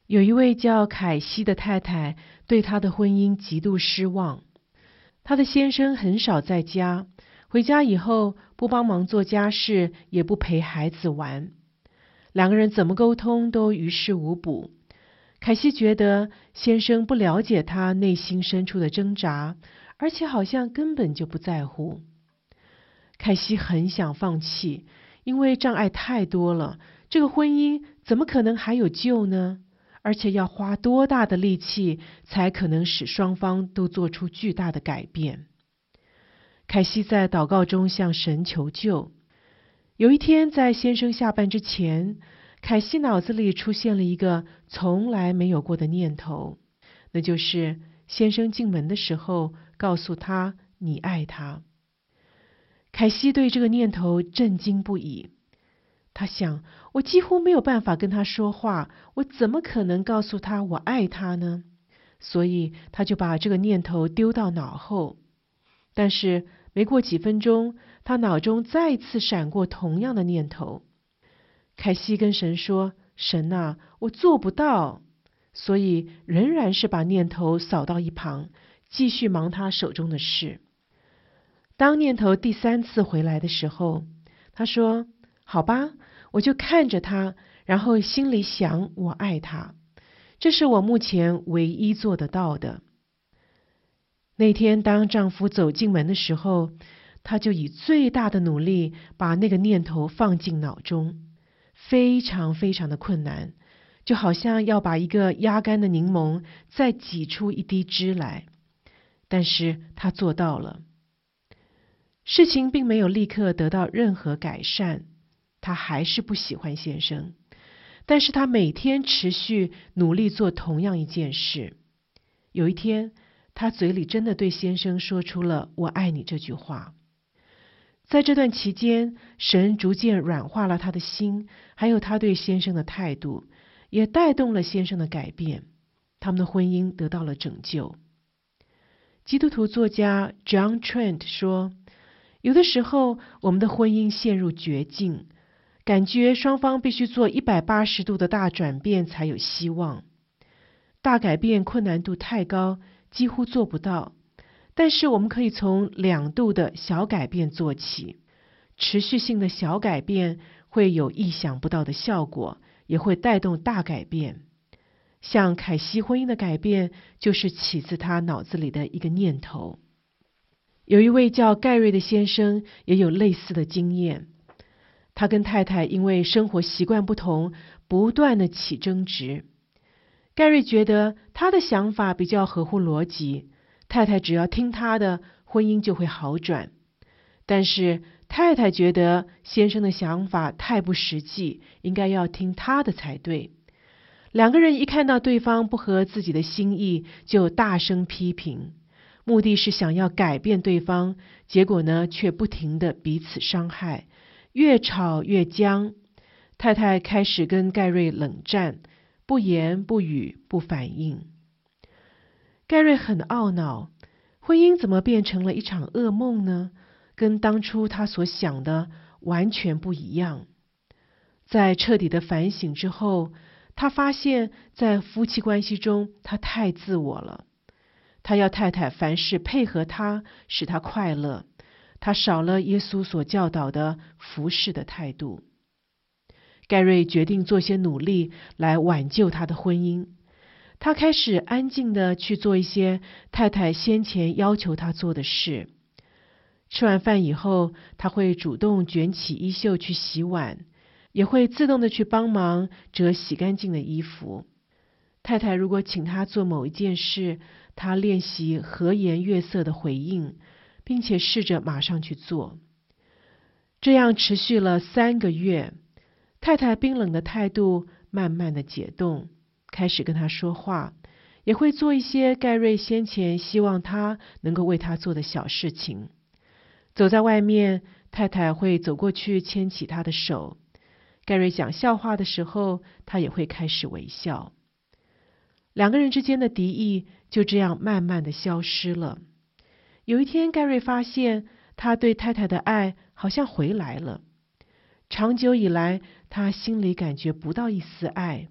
有一位叫凯西的太太对她的婚姻极度失望。她的先生很少在家，回家以后不帮忙做家事，也不陪孩子玩。两个人怎么沟通都于事无补。凯西觉得先生不了解她内心深处的挣扎，而且好像根本就不在乎。凯西很想放弃，因为障碍太多了，这个婚姻怎么可能还有救呢？而且要花多大的力气才可能使双方都做出巨大的改变？凯西在祷告中向神求救。有一天，在先生下班之前，凯西脑子里出现了一个从来没有过的念头，那就是先生进门的时候告诉他你爱他。凯西对这个念头震惊不已。他想，我几乎没有办法跟他说话，我怎么可能告诉他我爱他呢？所以他就把这个念头丢到脑后。但是没过几分钟，他脑中再次闪过同样的念头。凯西跟神说：神啊，我做不到。所以仍然是把念头扫到一旁，继续忙他手中的事。当念头第3次回来的时候，他说：好吧，我就看着他，然后心里想我爱他。这是我目前唯一做得到的。那天当丈夫走进门的时候，她就以最大的努力把那个念头放进脑中，非常非常的困难，就好像要把一个压干的柠檬再挤出一滴汁来。但是她做到了。事情并没有立刻得到任何改善，她还是不喜欢先生，但是她每天持续努力做同样一件事。有一天，她嘴里真的对先生说出了我爱你这句话。在这段期间，神逐渐软化了她的心，还有她对先生的态度，也带动了先生的改变，他们的婚姻得到了拯救。基督徒作家 John Trent 说，有的时候我们的婚姻陷入绝境，感觉双方必须做180度的大转变才有希望。大改变困难度太高，几乎做不到，但是我们可以从2度的小改变做起。持续性的小改变会有意想不到的效果，也会带动大改变。像凯西婚姻的改变，就是起自他脑子里的一个念头。有一位叫盖瑞的先生也有类似的经验。他跟太太因为生活习惯不同，不断的起争执。盖瑞觉得他的想法比较合乎逻辑，太太只要听他的，婚姻就会好转。但是太太觉得先生的想法太不实际，应该要听他的才对。两个人一看到对方不合自己的心意，就大声批评，目的是想要改变对方，结果呢，却不停的彼此伤害，越吵越僵。太太开始跟盖瑞冷战，不言不语不反应。盖瑞很懊恼，婚姻怎么变成了一场噩梦呢？跟当初他所想的完全不一样。在彻底的反省之后，他发现在夫妻关系中他太自我了。他要太太凡事配合他，使他快乐。他少了耶稣所教导的服侍的态度。盖瑞决定做些努力来挽救他的婚姻。他开始安静地去做一些太太先前要求他做的事。吃完饭以后，他会主动卷起衣袖去洗碗，也会自动的去帮忙折洗干净的衣服。太太如果请他做某一件事，他练习和颜悦色的回应，并且试着马上去做。这样持续了3个月，太太冰冷的态度慢慢的解冻，开始跟他说话，也会做一些盖瑞先前希望他能够为他做的小事情。走在外面，太太会走过去牵起他的手。盖瑞讲笑话的时候，他也会开始微笑。两个人之间的敌意就这样慢慢的消失了。有一天，盖瑞发现他对太太的爱好像回来了。长久以来，他心里感觉不到一丝爱，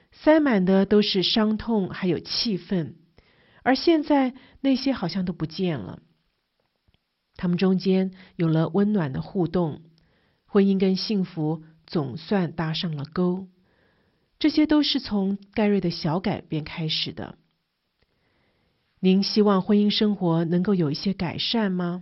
塞满的都是伤痛还有气愤，而现在那些好像都不见了。他们中间有了温暖的互动，婚姻跟幸福总算搭上了钩。这些都是从盖瑞的小改变开始的。您希望婚姻生活能够有一些改善吗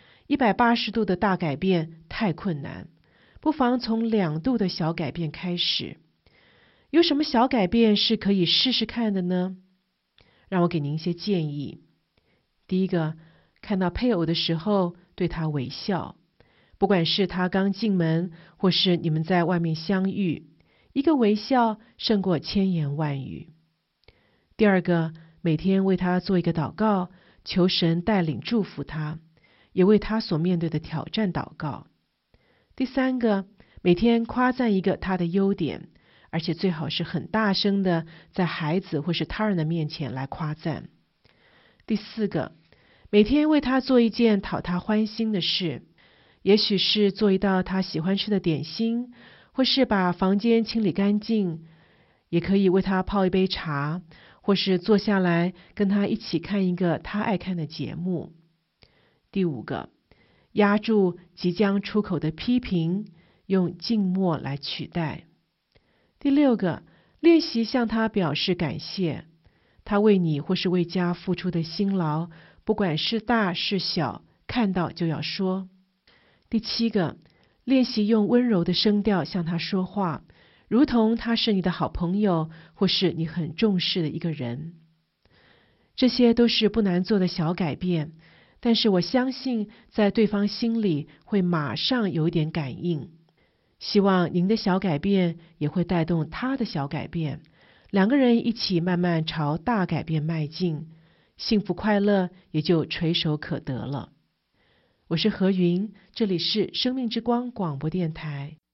？180度的大改变太困难，不妨从2度的小改变开始。有什么小改变是可以试试看的呢？让我给您一些建议。第一个，看到配偶的时候对他微笑，不管是他刚进门或是你们在外面相遇，一个微笑胜过千言万语。第二个，每天为他做一个祷告，求神带领祝福他，也为他所面对的挑战祷告。第三个，每天夸赞一个他的优点，而且最好是很大声的在孩子或是他人的面前来夸赞。第四个，每天为他做一件讨他欢心的事，也许是做一道他喜欢吃的点心，或是把房间清理干净，也可以为他泡一杯茶，或是坐下来跟他一起看一个他爱看的节目。第五个，压住即将出口的批评，用静默来取代。第六个，练习向他表示感谢，他为你或是为家付出的辛劳，不管是大是小，看到就要说。第七个，练习用温柔的声调向他说话，如同他是你的好朋友，或是你很重视的一个人。这些都是不难做的小改变，但是我相信在对方心里会马上有一点感应。希望您的小改变也会带动他的小改变，两个人一起慢慢朝大改变迈进，幸福快乐也就垂手可得了。我是何云，这里是生命之光广播电台。